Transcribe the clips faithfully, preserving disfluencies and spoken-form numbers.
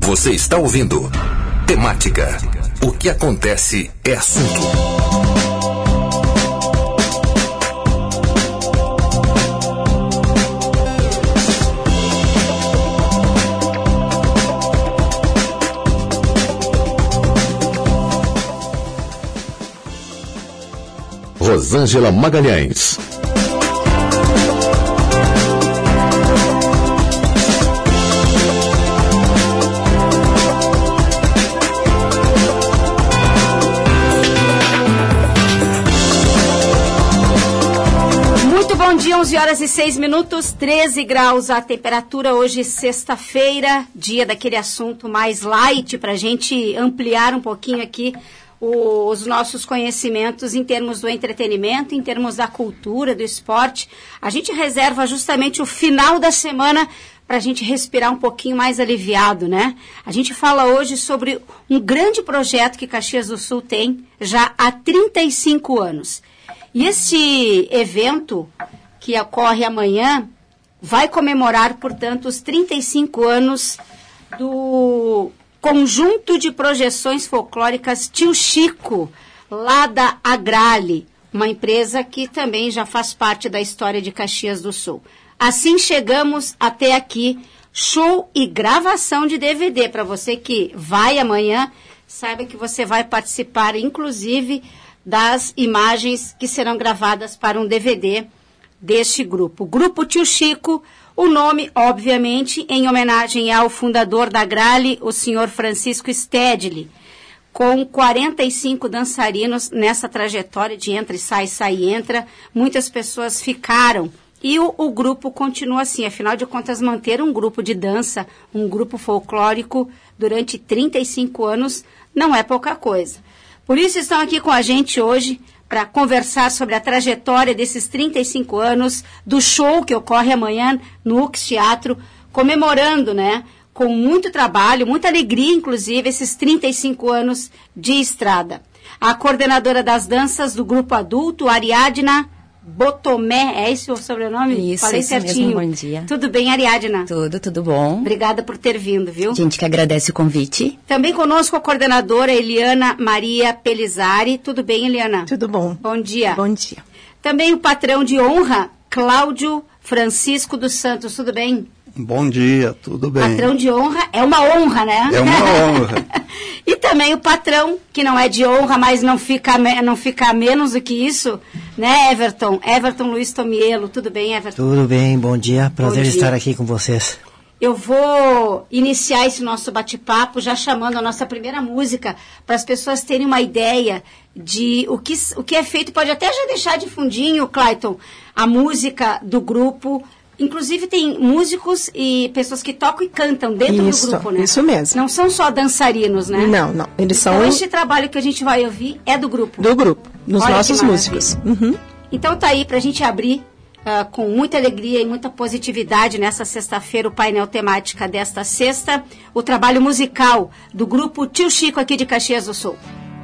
Você está ouvindo Temática. O que acontece é assunto. Rosângela Magalhães. Muito bom dia, onze horas e seis minutos, treze graus a temperatura. Hoje, sexta-feira, dia daquele assunto mais light, para a gente ampliar um pouquinho aqui os nossos conhecimentos em termos do entretenimento, em termos da cultura, do esporte. A gente reserva justamente o final da semana para a gente respirar um pouquinho mais aliviado, né? A gente fala hoje sobre um grande projeto que Caxias do Sul tem já há trinta e cinco anos. E esse evento, que ocorre amanhã, vai comemorar, portanto, os trinta e cinco anos do Conjunto de Projeções Folclóricas Tio Chico, lá da Agrale, uma empresa que também já faz parte da história de Caxias do Sul. Assim chegamos até aqui, show e gravação de D V D. Para você que vai amanhã, saiba que você vai participar, inclusive, das imagens que serão gravadas para um D V D deste grupo. Grupo Tio Chico. O nome, obviamente, em homenagem ao fundador da Agrale, o senhor Francisco Stedley, com quarenta e cinco dançarinos nessa trajetória de entra e sai, sai e entra. Muitas pessoas ficaram e o, o grupo continua assim. Afinal de contas, manter um grupo de dança, um grupo folclórico durante trinta e cinco anos não é pouca coisa. Por isso estão aqui com a gente hoje para conversar sobre a trajetória desses trinta e cinco anos, do show que ocorre amanhã no U X Teatro, comemorando, né, com muito trabalho, muita alegria, inclusive, esses trinta e cinco anos de estrada. A coordenadora das danças do grupo adulto, Ariadna Botomé, é esse o sobrenome? Isso, Falei isso certinho. mesmo, bom dia. Tudo bem, Ariadna? Tudo, tudo bom. Obrigada por ter vindo, viu? A gente que agradece o convite. Também conosco a coordenadora Eliana Maria Pelizari. Tudo bem, Eliana? Tudo bom. Bom dia. Bom dia. Também o patrão de honra, Cláudio Francisco dos Santos. Tudo bem? Bom dia, tudo bem. Patrão de honra é uma honra, né? É uma honra. E também o patrão, que não é de honra, mas não fica, não fica menos do que isso, né, Everton? Everton Luiz Tomielo. Tudo bem, Everton? Tudo bem, bom dia. Prazer Bom dia. estar aqui com vocês. Eu vou iniciar esse nosso bate-papo já chamando a nossa primeira música para as pessoas terem uma ideia de o que, o que é feito. Pode até já deixar de fundinho, Clayton, a música do grupo. Inclusive tem músicos e pessoas que tocam e cantam dentro isso, do grupo, né? Isso mesmo. Não são só dançarinos, né? Não, não. Eles são... Então, este trabalho que a gente vai ouvir é do grupo. Do grupo, nos Olha nossos músicos. Uhum. Então tá aí pra gente abrir uh, com muita alegria e muita positividade nessa sexta-feira, o painel temática desta sexta, o trabalho musical do grupo Tio Chico aqui de Caxias do Sul.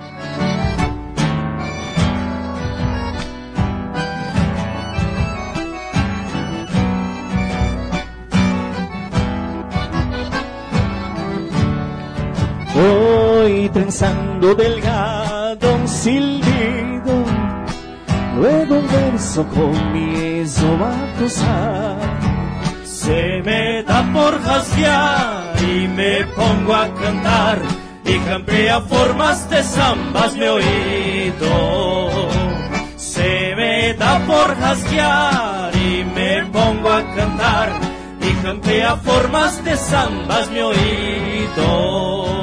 Voy trenzando delgado un silbido, luego un verso comienzo a cruzar. Se me da por rasguear y me pongo a cantar, y campea formas de zambas mi oído. Se me da por rasguear y me pongo a cantar, y campea formas de zambas mi oído.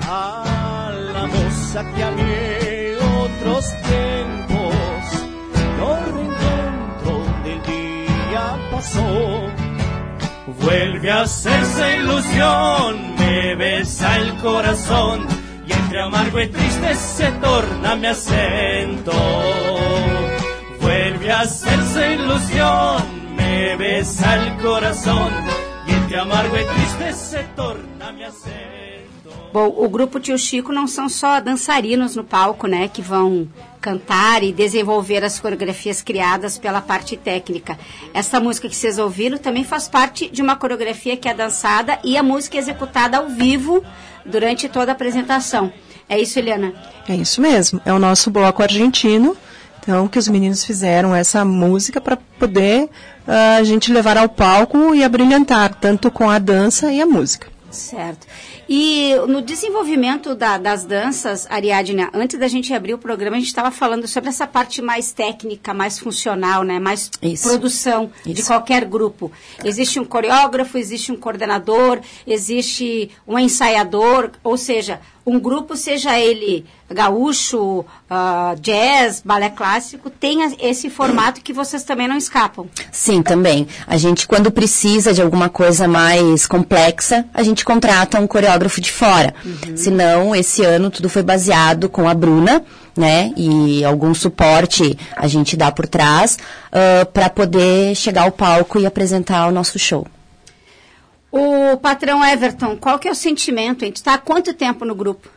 Que a mí otros tiempos no reencuentro del día pasó. Vuelve a hacerse ilusión, me besa el corazón, y entre amargo y triste se torna mi acento. Vuelve a hacerse ilusión, me besa el corazón, y entre amargo y triste se torna mi acento. Bom, o grupo Tio Chico não são só dançarinos no palco, né, que vão cantar e desenvolver as coreografias criadas pela parte técnica. Essa música que vocês ouviram também faz parte de uma coreografia que é dançada e a música é executada ao vivo durante toda a apresentação. É isso, Eliana? É isso mesmo. É o nosso bloco argentino. Então, que os meninos fizeram essa música para poder uh, a gente levar ao palco e abrilhantar, tanto com a dança e a música. Certo. E no desenvolvimento da, das danças, Ariadna, antes da gente abrir o programa, a gente estava falando sobre essa parte mais técnica, mais funcional, né? Mais Isso. produção Isso. de qualquer grupo. Existe um coreógrafo, existe um coordenador, existe um ensaiador, ou seja, um grupo, seja ele gaúcho, uh, jazz, balé clássico, tem esse formato que vocês também não escapam. Sim, também. A gente, quando precisa de alguma coisa mais complexa, a gente contrata um coreógrafo de fora. Uhum. Senão, esse ano tudo foi baseado com a Bruna, né? E algum suporte a gente dá por trás uh, para poder chegar ao palco e apresentar o nosso show. O patrão Everton, qual que é o sentimento? A gente está há quanto tempo no grupo?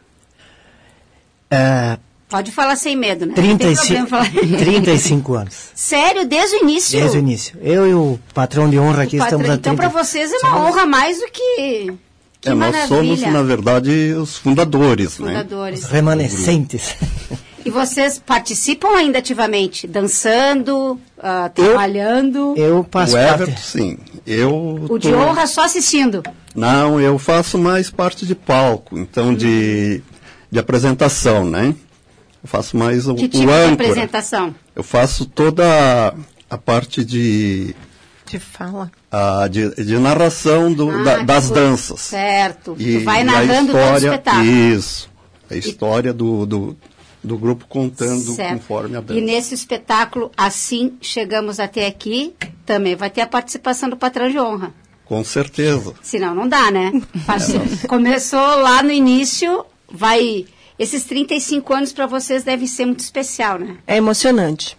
Uh, Pode falar sem medo, né? trinta e cinco, falar. trinta e cinco anos. Sério? Desde o início? Desde o início. Eu e o patrão de honra aqui patrão, estamos há Então, para vocês é uma somos... honra mais do que... que é, nós somos, na verdade, os fundadores, fundadores. né? Os remanescentes. E vocês participam ainda ativamente? Dançando, uh, trabalhando? Eu, eu passo o Everton, parte. sim. Eu o tô... de honra só assistindo? Não, eu faço mais parte de palco, então hum. de, de apresentação, né? Eu faço mais o, que o tipo âncora. de apresentação? Eu faço toda a parte de... De fala. A, de, de narração do, ah, da, das foi. danças. Certo. E, tu vai e narrando a história, todo o espetáculo. Isso. A história e... do... do do grupo contando certo. conforme a dança. E nesse espetáculo, assim chegamos até aqui, também vai ter a participação do patrão de honra. Com certeza. Senão não dá, né? É, começou lá no início, vai... Esses trinta e cinco anos para vocês deve ser muito especial, né? É emocionante.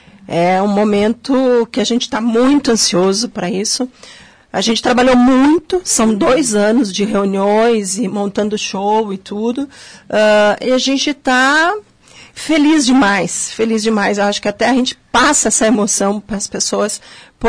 É um momento que a gente está muito ansioso para isso. A gente trabalhou muito, são dois anos de reuniões e montando show e tudo. Uh, e a gente está feliz demais, feliz demais. Eu acho que até a gente passa essa emoção para as pessoas,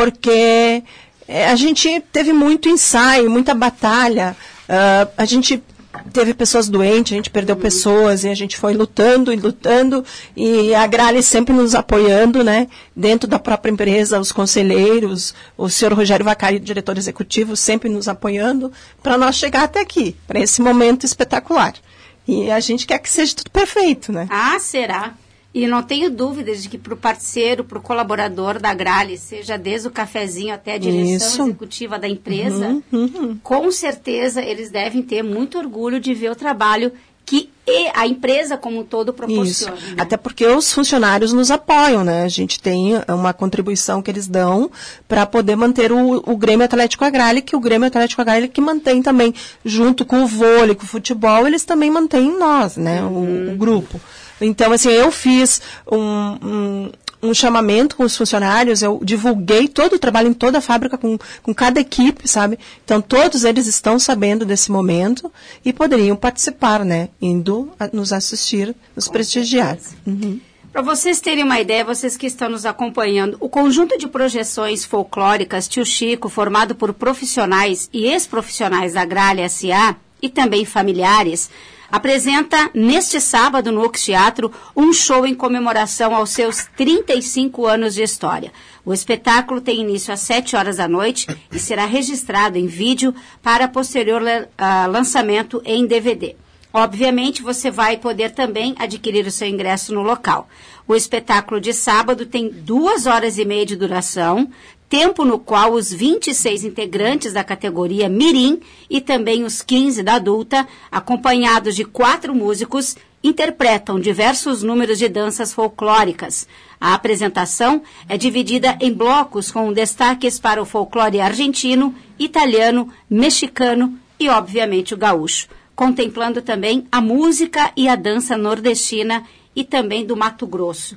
porque é, a gente teve muito ensaio, muita batalha. Uh, a gente teve pessoas doentes, a gente perdeu uhum. pessoas, e a gente foi lutando e lutando, e a Gralha sempre nos apoiando, né, dentro da própria empresa, os conselheiros, o senhor Rogério Vacari, diretor executivo, sempre nos apoiando, para nós chegar até aqui, para esse momento espetacular. E a gente quer que seja tudo perfeito, né? Ah, será? E não tenho dúvidas de que para o parceiro, para o colaborador da Gralha, seja desde o cafezinho até a direção Isso. executiva da empresa, uhum, uhum. com certeza eles devem ter muito orgulho de ver o trabalho que a empresa como um todo proporciona. Isso. Né? Até porque os funcionários nos apoiam, né? A gente tem uma contribuição que eles dão para poder manter o, o Grêmio Atlético Agrale, que o Grêmio Atlético Agrale que mantém também, junto com o vôlei, com o futebol, eles também mantêm nós, né? Uhum. O, o grupo. Então, assim, eu fiz um, um, um chamamento com os funcionários, eu divulguei todo o trabalho em toda a fábrica com, com cada equipe, sabe? Então, todos eles estão sabendo desse momento e poderiam participar, né? Indo a, nos assistir, nos com prestigiar. Uhum. Para vocês terem uma ideia, vocês que estão nos acompanhando, o conjunto de projeções folclóricas Tio Chico, formado por profissionais e ex-profissionais da Gralha S A e também familiares, apresenta neste sábado no Ox Teatro um show em comemoração aos seus trinta e cinco anos de história. O espetáculo tem início às sete horas da noite e será registrado em vídeo para posterior uh, lançamento em D V D. Obviamente, você vai poder também adquirir o seu ingresso no local. O espetáculo de sábado tem duas horas e meia de duração, tempo no qual os vinte e seis integrantes da categoria Mirim e também os quinze da adulta, acompanhados de quatro músicos, interpretam diversos números de danças folclóricas. A apresentação é dividida em blocos com destaques para o folclore argentino, italiano, mexicano e, obviamente, o gaúcho, contemplando também a música e a dança nordestina e também do Mato Grosso.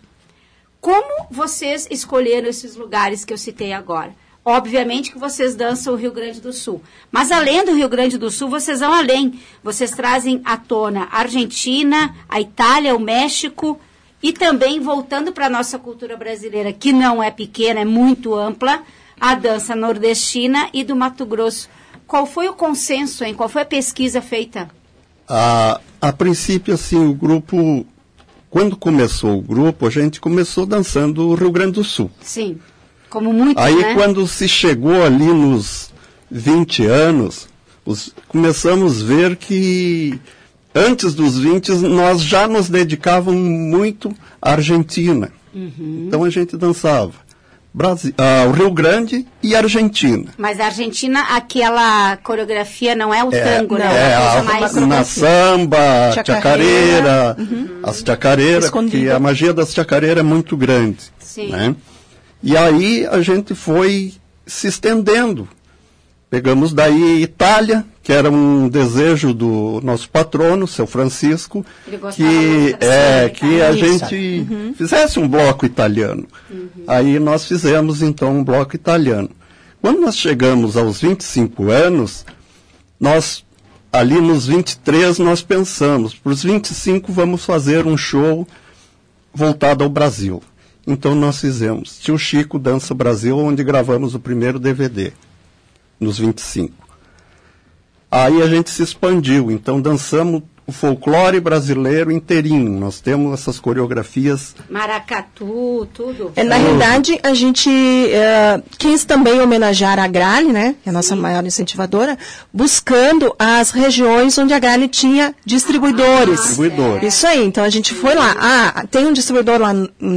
Como vocês escolheram esses lugares que eu citei agora? Obviamente que vocês dançam o Rio Grande do Sul. Mas além do Rio Grande do Sul, vocês vão além. Vocês trazem à tona a Argentina, a Itália, o México E também, voltando para a nossa cultura brasileira, que não é pequena, é muito ampla, a dança nordestina e do Mato Grosso. Qual foi o consenso, hein? Qual foi a pesquisa feita? A, a princípio, assim, o grupo, quando começou o grupo, a gente começou dançando o Rio Grande do Sul. Sim, como muito, Aí, né? quando se chegou ali nos vinte anos, os, começamos a ver que antes dos vinte, nós já nos dedicávamos muito à Argentina. Uhum. Então a gente dançava Brasil, ah, o Rio Grande e Argentina. Mas a Argentina, aquela coreografia não é o é, tango, né? É, é a, mais... na samba, chacareira, uhum. as chacareiras, porque a magia das chacareiras é muito grande. Sim. Né? E aí a gente foi se estendendo. Pegamos daí Itália, que era um desejo do nosso patrono, seu Francisco, que, é, que a gente uhum. fizesse um bloco italiano. Uhum. Aí nós fizemos, então, um bloco italiano. Quando nós chegamos aos vinte e cinco anos, nós, ali nos vinte e três, nós pensamos, para os vinte e cinco vamos fazer um show voltado ao Brasil. Então nós fizemos Tio Chico Dança Brasil, onde gravamos o primeiro D V D. Nos vinte e cinco. Aí a gente se expandiu, então dançamos o folclore brasileiro inteirinho. Nós temos essas coreografias. Maracatu, tudo. É, na realidade, a gente uh, quis também homenagear a Gralli, né, que é a nossa Sim. maior incentivadora, buscando as regiões onde a Gralli tinha distribuidores. Ah, distribuidores. Isso aí, então a gente foi lá. Ah, tem um distribuidor lá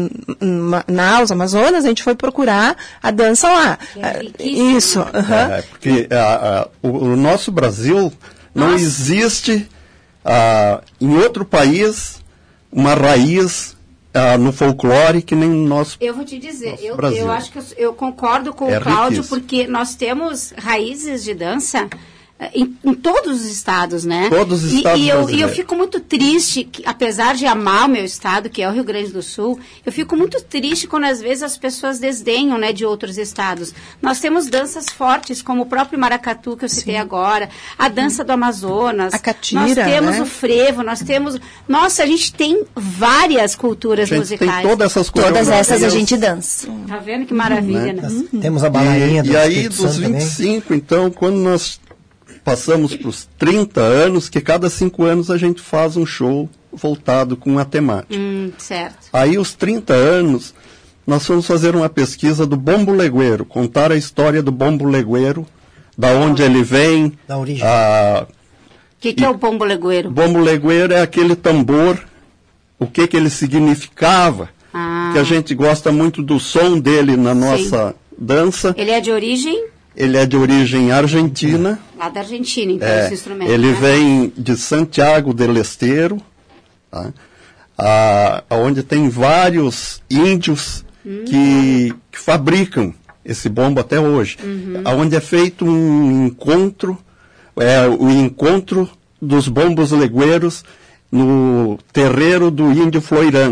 na Alza Amazonas, a gente foi procurar a dança lá. É Isso. Uh-huh. É, porque a, a, o, o nosso Brasil não Nossa. existe... Ah, em outro país, uma raiz ah, no folclore que nem no nosso Eu vou te dizer, eu, eu acho que eu, eu concordo com é o Cláudio, riquíssimo. Porque nós temos raízes de dança em, em todos os estados, né? Todos os estados e, e, eu, e eu fico muito triste, que, apesar de amar o meu estado, que é o Rio Grande do Sul, eu fico muito triste quando às vezes as pessoas desdenham, né, de outros estados. Nós temos danças fortes, como o próprio maracatu, que eu citei Sim. agora, a dança do Amazonas, a catira, nós temos né? o frevo, nós temos... Nossa, a gente tem várias culturas a gente musicais. Tem todas essas Todas essas a gente dança. Tá vendo que maravilha, né? né? Uhum. Temos a bailarina E, do e aí, dos vinte e cinco, também. então, quando nós passamos para os trinta anos, que cada cinco anos a gente faz um show voltado com a temática. Hum, certo. Aí, os trinta anos, nós fomos fazer uma pesquisa do bombo legueiro, contar a história do bombo legueiro, da onde ele vem. Da origem. O que, que é o bombo legueiro? Bombo legueiro é aquele tambor, o que, que ele significava, ah. que a gente gosta muito do som dele na nossa Sim. dança. Ele é de origem? Ele é de origem argentina. Lá da Argentina, então, é, esse instrumento. Ele né? vem de Santiago del Estero, tá? ah, onde tem vários índios hum. que, que fabricam esse bombo até hoje. Uhum. Onde é feito um encontro, é, o encontro dos bombos legueiros no terreiro do índio Floirã.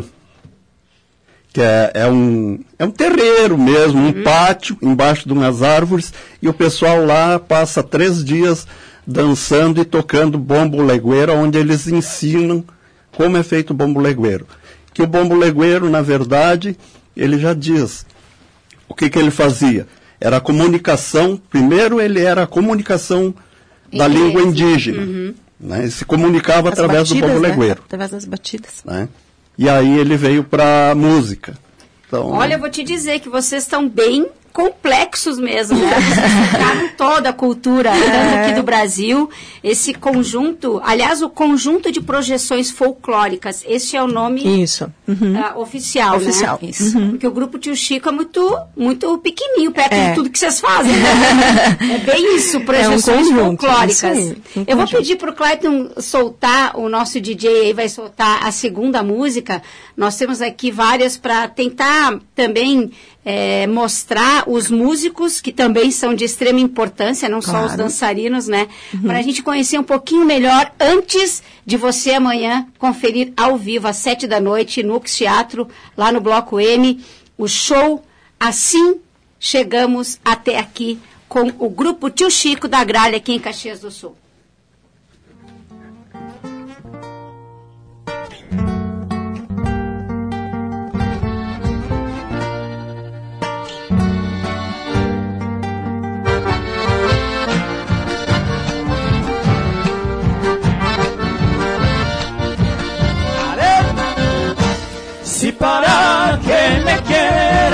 Que é, é, um, é um terreiro mesmo, um uhum. pátio embaixo de umas árvores, e o pessoal lá passa três dias dançando e tocando bombo legueiro, onde eles ensinam como é feito o bombo legueiro. Que o bombo legueiro, na verdade, ele já diz o que, que ele fazia. Era a comunicação, primeiro ele era a comunicação da Inglês. língua indígena. Uhum. Né? Ele se comunicava As através batidas, do bombo legueiro. Né? Através das batidas. Né? E aí ele veio para a música. Então, olha, eu vou te dizer que vocês estão bem complexos mesmo, né? Vocês explicaram toda a cultura é. aqui do Brasil, esse conjunto, aliás, o conjunto de projeções folclóricas, esse é o nome Isso. Uhum. uh, oficial, oficial, né? Isso. Uhum. Porque o grupo Tio Chico é muito, muito pequenininho, perto é. de tudo que vocês fazem, né? É bem isso, projeções é um conjunto, folclóricas. Isso aí, um eu vou pedir para o Clayton soltar, o nosso D J aí vai soltar a segunda música. Nós temos aqui várias para tentar também É, mostrar os músicos, que também são de extrema importância, não claro. só os dançarinos, né? Uhum. Para a gente conhecer um pouquinho melhor, antes de você amanhã conferir ao vivo, às sete da noite, no X Teatro, lá no Bloco M, o show Assim Chegamos Até Aqui, com o grupo Tio Chico da Gralha, aqui em Caxias do Sul.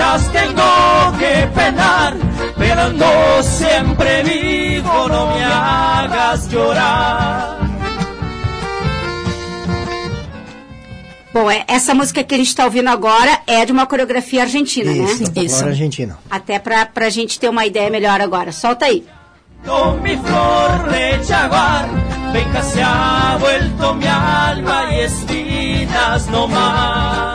quieras tengo que penar, pero no siempre vivo, no me hagas llorar. Bom, é- essa música que a gente está ouvindo agora é de uma coreografia argentina, Isso, né? folclore argentino. Até para a gente ter uma ideia melhor agora. Solta aí. Con mi flor de jaguar, venga se ha vuelto mi alma y espinas no más.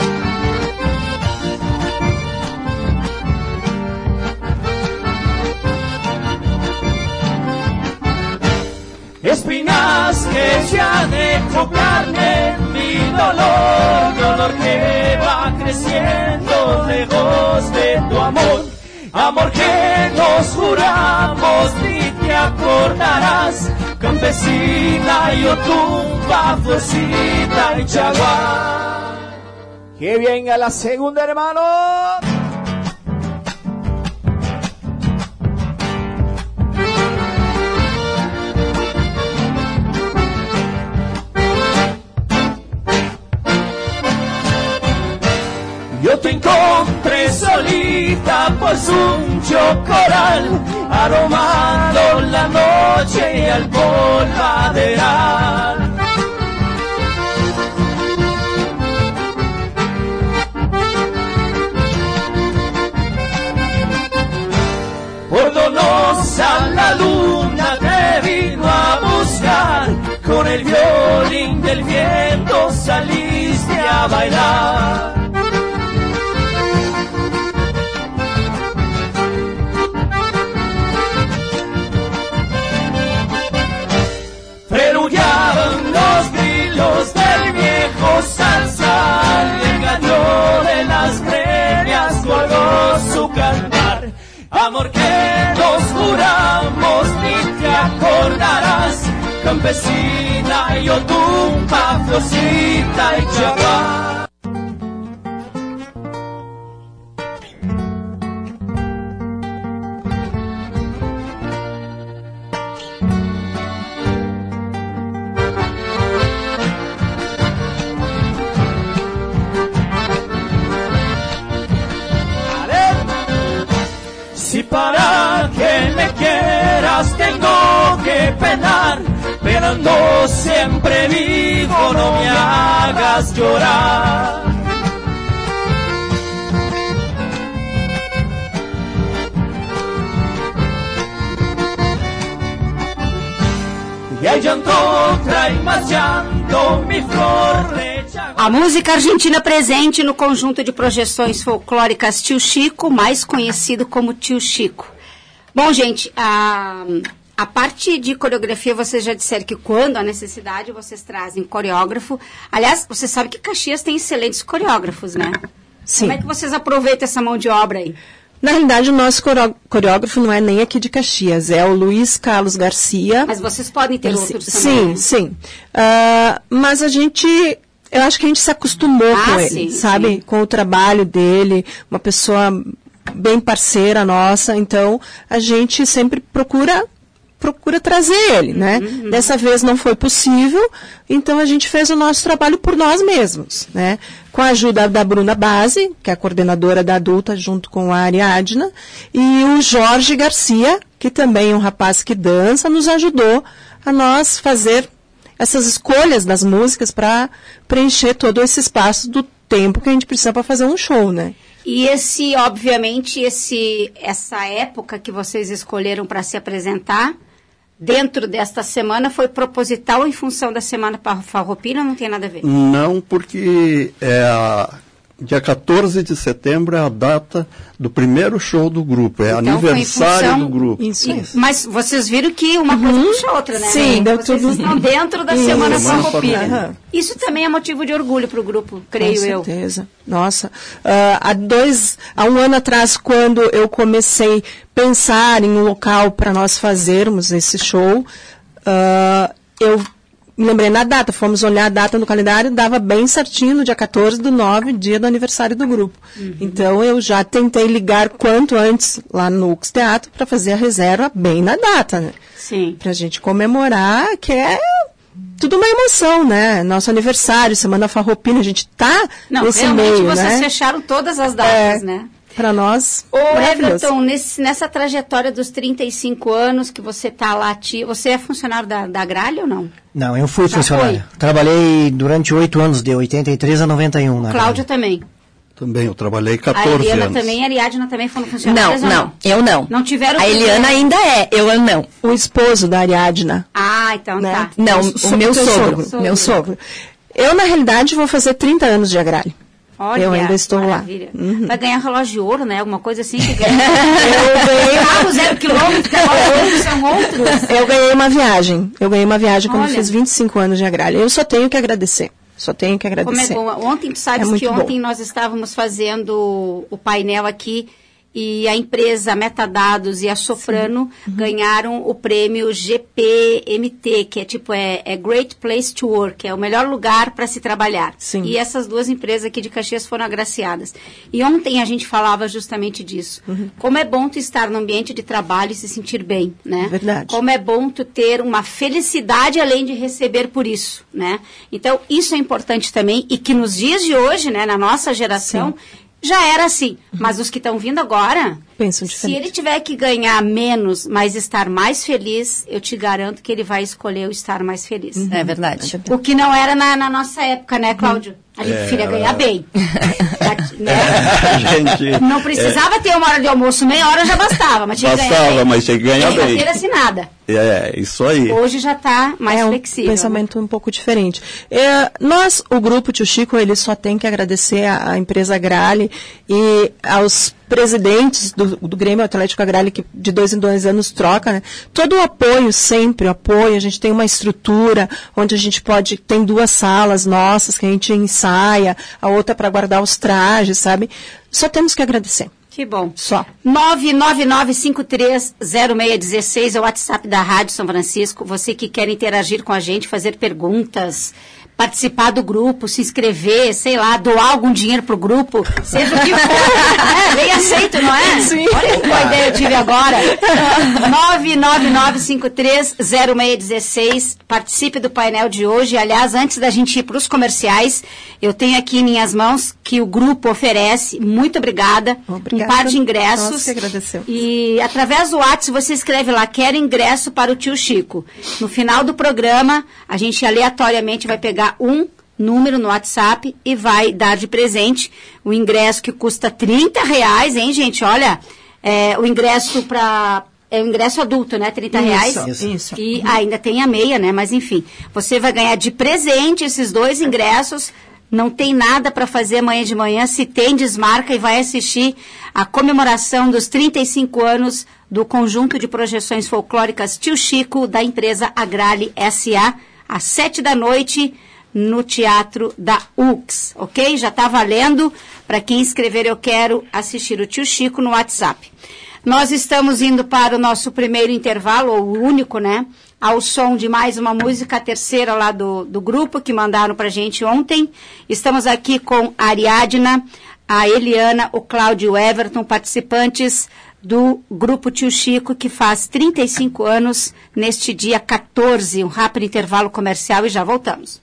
Espinas que ya dejó carne, mi dolor, dolor que va creciendo lejos de tu amor. Amor que nos juramos, ni te acordarás, campesina y otumba, florcita y chaguar. Que venga la segunda, hermano. Yo te encontré solita por un chocoral, aromando la noche y al polvaderal. Por Donosa la luna te vino a buscar, con el violín del viento saliste a bailar. Preludiaban los grilos del viejo salsa, y el gallo de las gremias colgó su cantar. Amor que nos juramos, ni te acordarás, campesina y otumba, florcita y chaguar. Si para que me quieras tengo que penar, pero no siempre vivo, no me hagas llorar. Y el llanto trae más llanto, mi flor de A música argentina presente no conjunto de projeções folclóricas Tio Chico, mais conhecido como Tio Chico. Bom, gente, a, a parte de coreografia, vocês já disseram que quando há necessidade, vocês trazem coreógrafo. Aliás, você sabe que Caxias tem excelentes coreógrafos, né? Sim. Como é que vocês aproveitam essa mão de obra aí? Na realidade, o nosso coró- coreógrafo não é nem aqui de Caxias, é o Luiz Carlos Garcia. Mas vocês podem ter Ele- outros sim, também. sim. Ah, mas a gente, eu acho que a gente se acostumou Ah, com ele, sim, sabe? sim. Com o trabalho dele, uma pessoa bem parceira nossa, então a gente sempre procura procura trazer ele, né? Uhum. Dessa vez não foi possível, então a gente fez o nosso trabalho por nós mesmos, né? Com a ajuda da Bruna Base, que é a coordenadora da adulta, junto com a Ariadna, e o Jorge Garcia, que também é um rapaz que dança, nos ajudou a nós fazer essas escolhas das músicas para preencher todo esse espaço do tempo que a gente precisa para fazer um show, né? E esse, obviamente, esse, essa época que vocês escolheram para se apresentar, dentro desta semana, foi proposital em função da Semana Farroupilha ou não tem nada a ver? Não, porque é a, dia quatorze de setembro é a data do primeiro show do grupo, é Então, foi em aniversário função- do grupo. Isso. E- mas vocês viram que uma coisa puxa a outra, né? Sim, deu vocês tudo- estão dentro da Isso. Semana Semana Farroupilha. Farroupilha. Isso também é motivo de orgulho para o grupo, creio Com eu. certeza. Nossa, ah, há dois, há um ano atrás, quando eu comecei a pensar em um local para nós fazermos esse show, ah, eu me lembrei na data, fomos olhar a data no calendário, dava bem certinho no dia quatorze do nove, dia do aniversário do grupo. Então eu já tentei ligar quanto antes lá no Ux Teatro para fazer a reserva bem na data, né? Sim. Pra gente comemorar, que é tudo uma emoção, né? Nosso aniversário, Semana Farroupilha, a gente tá Não, nesse realmente meio, vocês né? fecharam todas as datas, É. né? para nós, Ô, maravilhoso. Everton, nesse, nessa trajetória dos trinta e cinco anos que você está lá ativo, você é funcionário da, da Gralha ou não? Não, eu fui Já funcionário. foi? Trabalhei durante oito anos, de oitenta e três a noventa e um. Na Cláudia Gralha. também. Também, eu trabalhei A quatorze Eliana anos. também, a Ariadna também foram Não, funcionárias ou não, eu não. Não tiveram... A Eliana ainda é, eu não. O esposo da Ariadna. Ah, então né? tá. Não, So- o meu teu sogro. sogro. Meu sogro. Eu, na realidade, vou fazer trinta anos de Agralha. Olha, eu ainda estou maravilha. lá. Uhum. Vai ganhar relógio de ouro, né? Alguma coisa assim que ganha. Eu ganhei carro zero quilômetro, relógio são outros. Eu ganhei uma viagem. Eu ganhei uma viagem quando Olha. eu fiz vinte e cinco anos de Agralha. Eu só tenho que agradecer. Só tenho que Como é agradecer. bom. Ontem, tu sabes É muito que ontem bom. nós estávamos fazendo o painel aqui e a empresa Metadados e a Soprano Uhum. ganharam o prêmio G P M T, que é tipo, é, é Great Place to Work, é o melhor lugar para se trabalhar. Sim. E essas duas empresas aqui de Caxias foram agraciadas. E ontem a gente falava justamente disso. Uhum. Como é bom tu estar no ambiente de trabalho e se sentir bem, né? Verdade. Como é bom tu ter uma felicidade além de receber por isso, né? Então, isso é importante também e que nos dias de hoje, né, na nossa geração, já era assim. Mas os que estão vindo agora, Pensam se diferente. ele tiver que ganhar menos, mas estar mais feliz, eu te garanto que ele vai escolher o estar mais feliz. É verdade. O que não era na, na nossa época, né, Cláudio? A gente preferia ganhar bem. Né? A gente, Não precisava ter uma hora de almoço, meia hora já bastava, mas tinha que ganhar Bastava, bem. mas tinha que ganhar Tinha que bem. ter assinada. É, isso aí. Hoje já está mais é um flexível. pensamento um pouco diferente. É, nós, o grupo Tio Chico, ele só tem que agradecer à, à empresa Agrale e aos presidentes do, do Grêmio Atlético Agrale, que de dois em dois anos troca, né? Todo o apoio, sempre o apoio. A gente tem uma estrutura onde a gente pode, tem duas salas nossas que a gente ensaia, a outra para guardar os trajes, sabe? Só temos que agradecer. Que bom. Só. nove nove nove cinco três zero seis um seis é o WhatsApp da Rádio São Francisco. Você que quer interagir com a gente, fazer perguntas, participar do grupo, se inscrever, sei lá, doar algum dinheiro pro grupo, seja o que for. É, bem aceito, não é? Sim. Olha que boa ideia eu tive agora. nove nove nove cinco três zero seis um seis. Participe do painel de hoje. Aliás, antes da gente ir para os comerciais, eu tenho aqui em minhas mãos que o grupo oferece. Muito obrigada. Obrigada. Um par de ingressos. Nós que agradecemos. E através do WhatsApp você escreve lá, quero ingresso para o Tio Chico. No final do programa, a gente aleatoriamente vai pegar um número no WhatsApp e vai dar de presente o ingresso que custa trinta reais, hein, gente? Olha, é, o ingresso para... É o ingresso adulto, né? trinta reais. Isso, isso. E ainda tem a meia, né? Mas enfim, você vai ganhar de presente esses dois ingressos. Não tem nada para fazer amanhã de manhã. Se tem, desmarca e vai assistir a comemoração dos trinta e cinco anos do conjunto de projeções folclóricas Tio Chico, da empresa Agrale S A, às sete da noite, no Teatro da U X, ok? Já está valendo para quem escrever eu quero assistir o Tio Chico no WhatsApp. Nós estamos indo para o nosso primeiro intervalo, ou o único, né? Ao som de mais uma música, a terceira lá do, do grupo, que mandaram para a gente ontem. Estamos aqui com a Ariadna, a Eliana, o Cláudio e o Everton, participantes do grupo Tio Chico, que faz trinta e cinco anos neste dia quatorze. Um rápido intervalo comercial e já voltamos.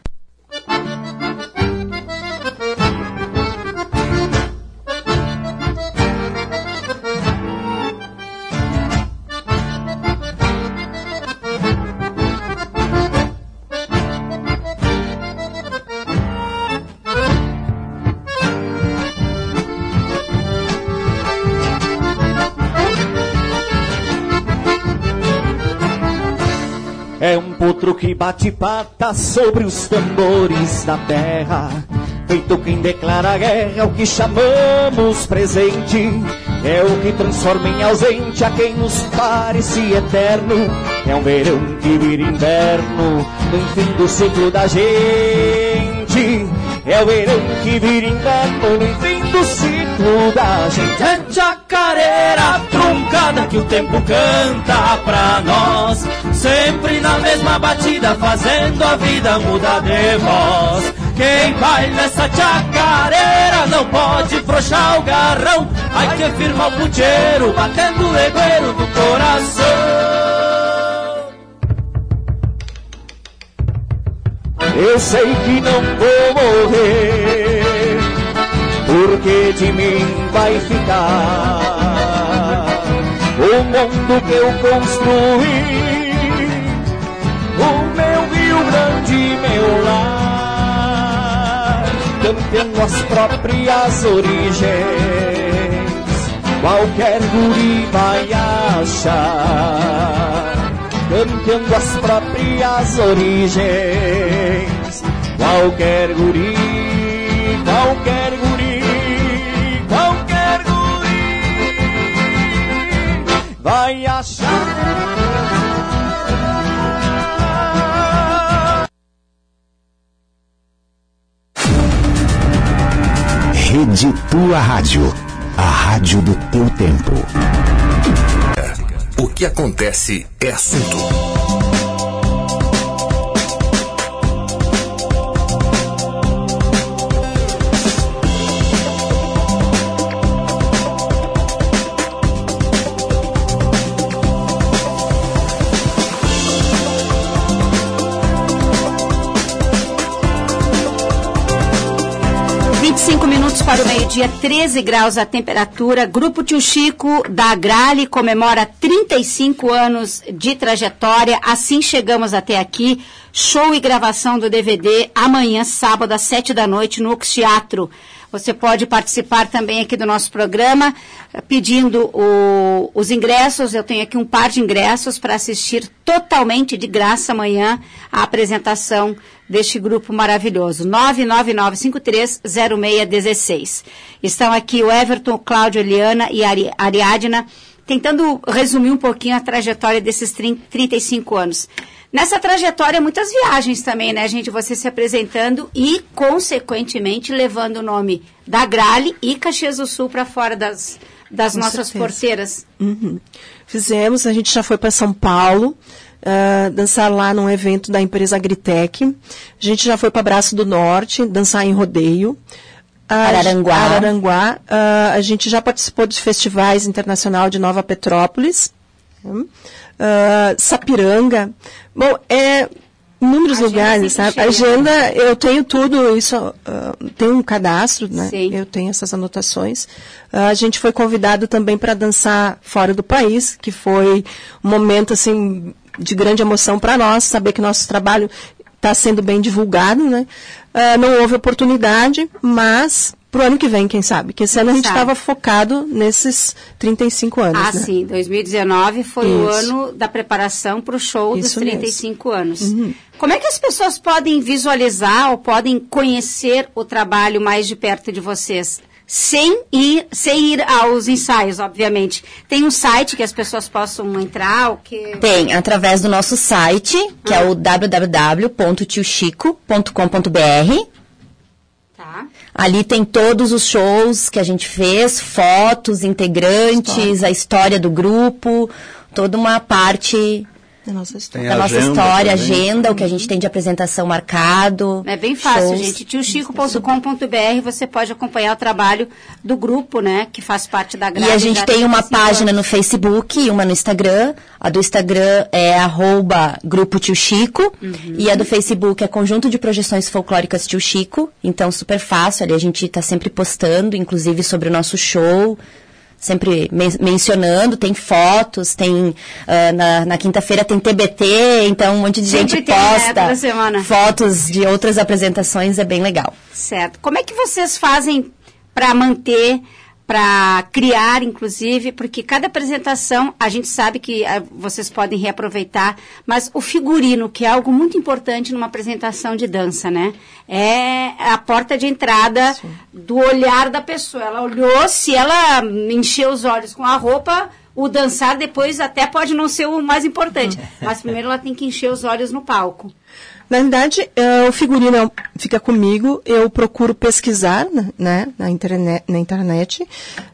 É um potro que bate pata sobre os tambores da terra, feito quem declara guerra, é o que chamamos presente. É o que transforma em ausente a quem nos parece eterno. É um verão que vira inverno no fim do ciclo da gente. É o verão que vira inverno no fim do ciclo da gente. É chacareira truncada que o tempo canta pra nós, sempre na mesma batida, fazendo a vida mudar de voz. Quem vai nessa chacareira não pode frouxar o garrão, ai que firma o pucheiro, batendo o legueiro do coração. Eu sei que não vou morrer, que de mim vai ficar? O mundo que eu construí, o meu Rio Grande, meu lar, campeando as próprias origens, qualquer guri vai achar. Campeando as próprias origens, qualquer guri, qualquer guri, qualquer guri vai achar. Rede Tua Rádio, a rádio do teu tempo. O que acontece é assunto. vinte e cinco minutos para o meio-dia, treze graus a temperatura. Grupo Tio Chico da Agrale comemora trinta e cinco anos de trajetória. Assim chegamos até aqui. Show e gravação do D V D amanhã, sábado, às sete da noite, no Ox Teatro. Você pode participar também aqui do nosso programa, pedindo o, os ingressos. Eu tenho aqui um par de ingressos para assistir totalmente de graça amanhã a apresentação deste grupo maravilhoso. nove nove nove cinco três zero seis um seis. Estão aqui o Everton, o Cláudio, Eliana e a Ari, Ariadna, tentando resumir um pouquinho a trajetória desses trinta e cinco anos. Nessa trajetória, muitas viagens também, né, gente? Você se apresentando e, consequentemente, levando o nome da Agrale e Caxias do Sul para fora das, das nossas certeza. porteiras. Uhum. Fizemos, a gente já foi para São Paulo, uh, dançar lá num evento da empresa Agritec. A gente já foi para Braço do Norte, dançar em rodeio. Araranguá. Araranguá. Uh, a gente já participou de festivais internacionais de Nova Petrópolis. Uh, Sapiranga. Bom, é inúmeros lugares, sabe? A agenda, eu tenho tudo isso, uh, tenho um cadastro, né? Sim. Eu tenho essas anotações. Uh, a gente foi convidado também para dançar fora do país, que foi um momento, assim, de grande emoção para nós, saber que nosso trabalho está sendo bem divulgado, né? Uh, não houve oportunidade, mas pro ano que vem, quem sabe? Porque esse ano a gente estava focado nesses trinta e cinco anos. Ah, né? sim. dois mil e dezenove foi Isso. o ano da preparação para o show Isso dos trinta e cinco mesmo. anos. Uhum. Como é que as pessoas podem visualizar ou podem conhecer o trabalho mais de perto de vocês? Sem ir, sem ir aos ensaios, obviamente. Tem um site que as pessoas possam entrar? O que... Tem, através do nosso site, que ah. é o w w w ponto tio chico ponto com ponto b r. Tá. Ali tem todos os shows que a gente fez, fotos, integrantes, história. a história do grupo, toda uma parte da nossa história, da nossa agenda, história agenda, o que a gente tem de apresentação marcado. É bem fácil, shows. gente. tio chico ponto com ponto b r você pode acompanhar o trabalho do grupo, né, que faz parte da Agrale. E a gente tem uma página no Facebook e uma no Instagram. A do Instagram é arroba Grupo Tio Chico. Uhum. E a do Facebook é Conjunto de Projeções Folclóricas Tio Chico. Então, super fácil. Ali a gente está sempre postando, inclusive sobre o nosso show. Sempre men- mencionando, tem fotos, tem uh, na, na quinta-feira tem T B T, então um monte de sempre gente tem, posta né, semana. fotos de outras apresentações, é bem legal. Certo. Como é que vocês fazem para manter, para criar, inclusive, porque cada apresentação, a gente sabe que uh, vocês podem reaproveitar, mas o figurino, que é algo muito importante numa apresentação de dança, né? É a porta de entrada Sim. do olhar da pessoa. Ela olhou, se ela encher os olhos com a roupa, o dançar depois até pode não ser o mais importante, mas primeiro ela tem que encher os olhos no palco. Na verdade, uh, o figurino fica comigo, eu procuro pesquisar, né, na internet, na internet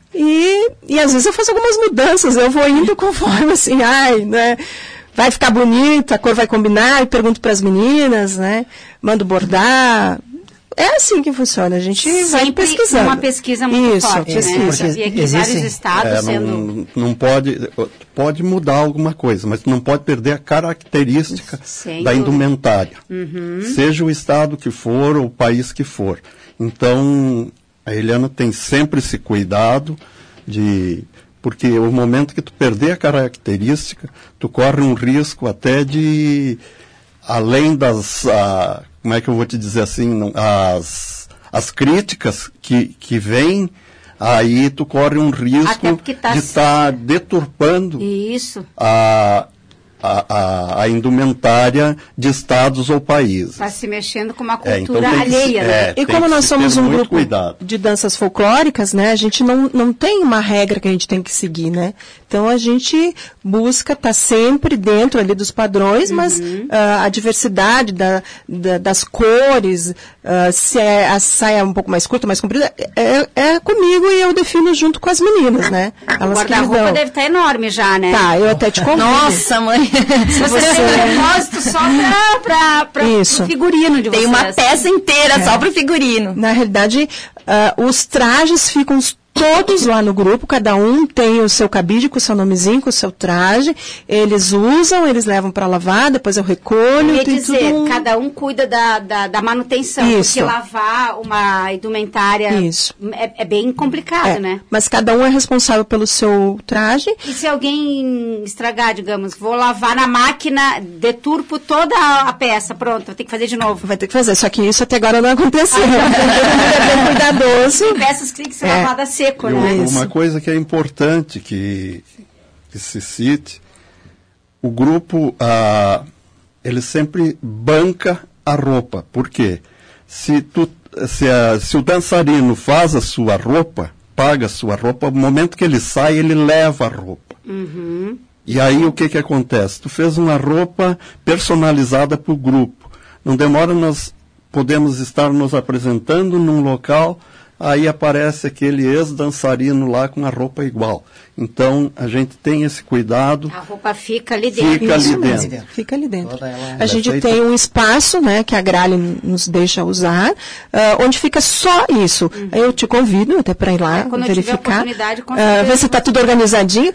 e, e às vezes eu faço algumas mudanças, eu vou indo conforme assim, ai, né, vai ficar bonito, a cor vai combinar, e pergunto para as meninas, né, mando bordar. É assim que funciona, a gente Sempre vai pesquisando. Uma pesquisa muito Isso, forte, pesquisa. né? Eu sabia que Existem, vários estados é, sendo... Não, não pode, pode mudar alguma coisa, mas não pode perder a característica Sem da dúvida. indumentária. Uhum. Seja o estado que for ou o país que for. Então, A Eliana tem sempre esse cuidado de... Porque o momento que tu perder a característica, tu corre um risco até de... Além das... Ah, como é que eu vou te dizer assim? Não, as, as críticas que, que vêm, aí tu corre um risco tá de estar tá deturpando Isso. a... A, a, a indumentária de estados ou países. Está se mexendo com uma É, então cultura tem que se- alheia, né? é, E tem como que nós se somos ter um muito grupo cuidado. de danças folclóricas, né, a gente não, não tem uma regra que a gente tem que seguir, né? Então a gente busca estar sempre dentro ali dos padrões, mas ah, a diversidade da, da- das cores, ah, se é a saia um pouco mais curta, mais comprida, é, é comigo e eu defino junto com as meninas, né? O Elas que me guarda-roupa dão. deve estar enorme já, né? Tá, eu até te convido. Nossa, mãe. Você tem um propósito só para pra, pra Isso. o figurino de vocês. Tem uma peça inteira só pro figurino. Na realidade, ah, os trajes ficam todos lá no grupo, cada um tem o seu cabide com o seu nomezinho, com o seu traje. Eles usam, eles levam para lavar, depois eu recolho. Quer tem dizer, tudo um- cada um cuida da, da, da manutenção, Isso. porque lavar uma indumentária Isso. é, é bem complicado, É, né? mas cada um é responsável pelo seu traje. E se alguém estragar, digamos, vou lavar na máquina, deturpo toda a a peça, pronto, vou ter que fazer de novo. Vai ter que fazer, só que isso até agora não aconteceu. Todo mundo é bem cuidadoso. Tem peças que tem que ser É. lavadas seco, E né? uma coisa que é importante que, que se cite, o grupo, ah, ele sempre banca a roupa. Por quê? Se, tu, se, a- se o dançarino faz a sua roupa, paga a sua roupa, no momento que ele sai, ele leva a roupa. E aí o que que acontece? Tu fez uma roupa personalizada para o grupo. Não demora, nós podemos estar nos apresentando num local, aí aparece aquele ex-dançarino lá com a roupa igual. Então, a gente tem esse cuidado. A roupa fica ali dentro. Fica ali Isso dentro. mesmo, fica ali dentro. Toda ela- A gente feita- tem um espaço, né, que a Gralha nos deixa usar, ah, onde fica só isso. Eu te convido até para ir lá É, quando eu tiver verificar, oportunidade, com ah, certeza. ver se está tudo organizadinho.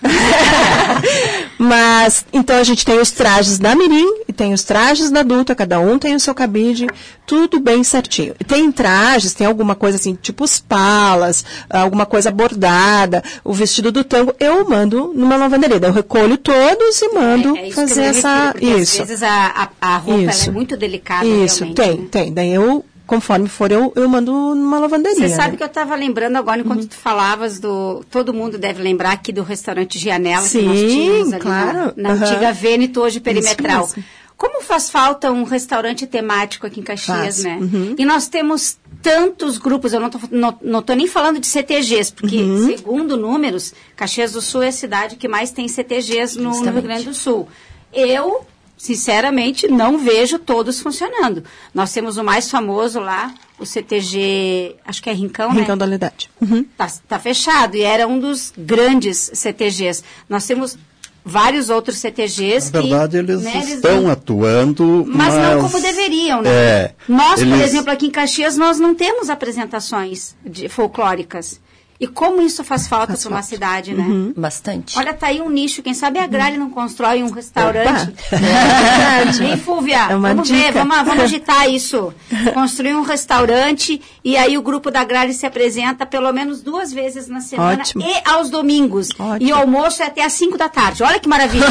Mas, então a gente tem os trajes da mirim e tem os trajes da adulta, cada um tem o seu cabide, tudo bem certinho. E tem trajes, tem alguma coisa assim, tipo os palas, alguma coisa bordada, o vestido do tango, eu mando numa lavanderia. Daí eu recolho todos e mando É, é isso que fazer eu me essa... refiro, porque Isso. Às vezes a, a, a roupa ela Isso. é muito delicada, Isso, realmente. tem, né? tem. Daí eu, conforme for, eu, eu mando numa lavanderia. Você sabe né? que eu estava lembrando agora, enquanto Uhum. tu falavas do... Todo mundo deve lembrar aqui do restaurante Gianella, Sim, que nós tínhamos ali claro. na, na Aham. antiga Vêneto, hoje perimetral. mesmo. Como faz falta um restaurante temático aqui em Caxias, Faz. né? Uhum. E nós temos tantos grupos, eu não estou não, não tô nem falando de C T Gs, porque, Uhum. segundo números, Caxias do Sul é a cidade que mais tem C T Gs no, no Rio Grande do Sul. Eu... Sinceramente, não vejo todos funcionando. Nós temos o mais famoso lá, o C T G, acho que é Rincão, né? Rincão da Unidade. Uhum. Tá, tá fechado e era um dos grandes C T Gs. Nós temos vários outros C T Gs Na verdade, que, eles né, estão não- atuando, mas, mas... não como deveriam, né? É, nós, por eles- exemplo, aqui em Caxias, nós não temos apresentações de- folclóricas. E como isso faz falta Faz para uma falta. cidade, né? Uhum. Bastante. Olha, tá aí um nicho. Quem sabe a Gralha não constrói um restaurante. Opa. Hein, Fúvia? É uma vamos ver, dica. vamos, vamos agitar isso. Construir um restaurante e aí o grupo da Gralha se apresenta pelo menos duas vezes na semana Ótimo. e aos domingos. Ótimo. E o almoço é até às cinco da tarde. Olha que maravilha.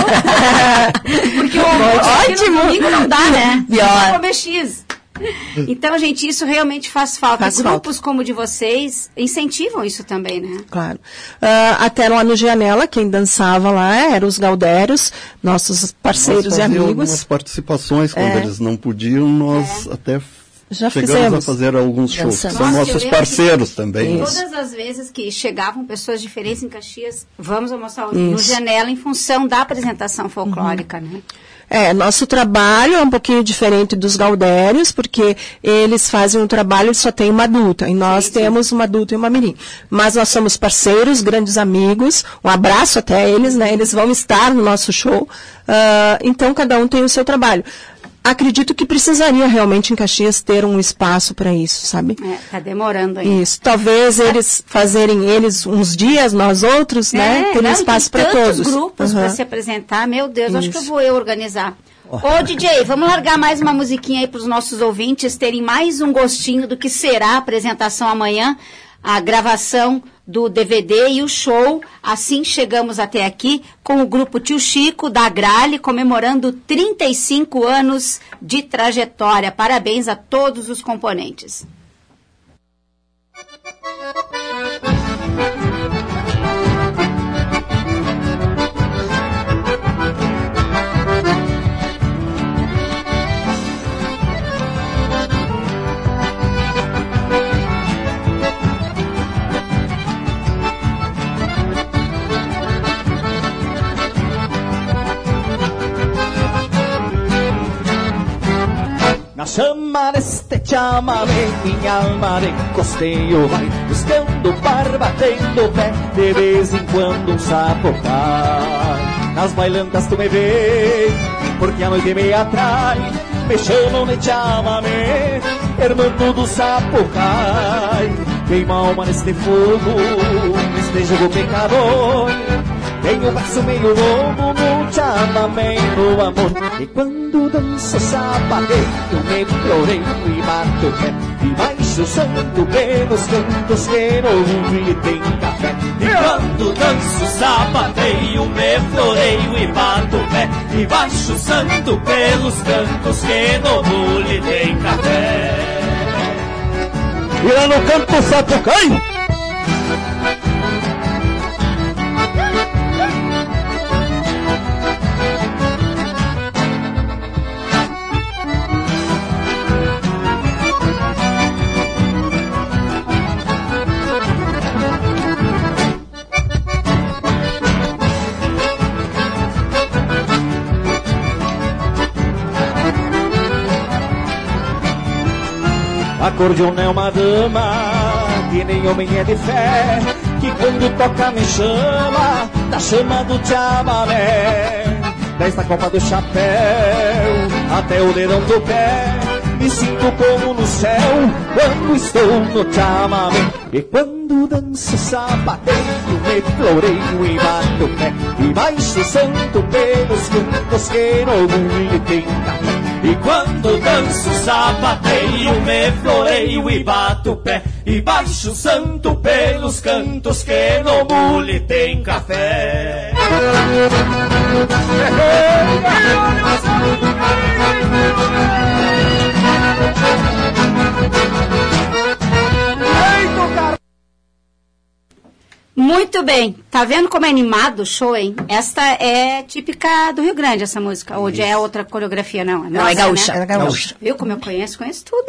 Viu? Porque o almoço aqui no domingo não dá, né? Pior. Não dá comer X. Então, gente, isso realmente faz falta. Faz Grupos como o de vocês incentivam isso também, né? Claro. Ah, até lá no Gianella, quem dançava lá eram os Gaudérios, nossos parceiros Nós e fazíamos amigos. algumas participações, quando É. eles não podiam, nós até Já chegamos fizemos. a fazer alguns shows. Dançamos. São Nossa, eu nossos lembro parceiros também. Isso. Todas as vezes que chegavam pessoas diferentes em Caxias, vamos almoçar no Isso. Janela em função da apresentação folclórica, né? É, nosso trabalho é um pouquinho diferente dos Gaudérios, porque eles fazem um trabalho e só tem uma adulta, e nós Sim, sim. temos uma adulta e uma mirim. Mas nós somos parceiros, grandes amigos, um abraço até eles, né? Eles vão estar no nosso show, ah, então cada um tem o seu trabalho. Acredito que precisaria realmente em Caxias ter um espaço para isso, sabe? É, tá demorando ainda. Isso. Talvez eles fazerem eles uns dias, nós outros, né? É, Ter um não, espaço tem para tantos todos. grupos Uhum. para se apresentar. Meu Deus, acho que eu Isso. vou eu organizar. Ô, D J, vamos largar mais uma musiquinha aí para os nossos ouvintes terem mais um gostinho do que será a apresentação amanhã, a gravação do D V D e o show. Assim chegamos até aqui com o grupo Tio Chico da Grale, comemorando trinta e cinco anos de trajetória. Parabéns a todos os componentes. Na chama deste chamamé, minha alma de costeio vai buscando par, batendo pé, de vez em quando um sapo cai. Nas bailantas tu me vê, porque a noite me atrai, me chamam de chamamé, hermano do sapo cai. Queima a alma neste fogo, neste jogo pecador, tenho o braço meio longo no chamamé do amor. E quando danço sapateio, me floreio e bato pé, e baixo o santo pelos cantos que no mundo tem café. E quando danço sapateio, me floreio e bato pé, e baixo o santo pelos cantos que no mundo tem café. E lá no campo Sapucaí, acordeon é uma dama, que nem homem é de fé, que quando toca me chama, da chama do chamamé. Desta copa do chapéu, até o dedão do pé, me sinto como no céu, quando estou no chamamé. E quando danço sapateio, me floreio e bato pé, e baixo o santo pelos cantos que no mundo tem café. E quando danço sapateio, me floreio e bato pé, e baixo o santo pelos cantos que no mule tem café. Muito bem, tá vendo como é animado o show, hein? Esta é típica do Rio Grande, essa música. Ou é outra coreografia, não? É não, nossa, é gaúcha. Né? É gaúcha. Viu como eu conheço? Conheço tudo.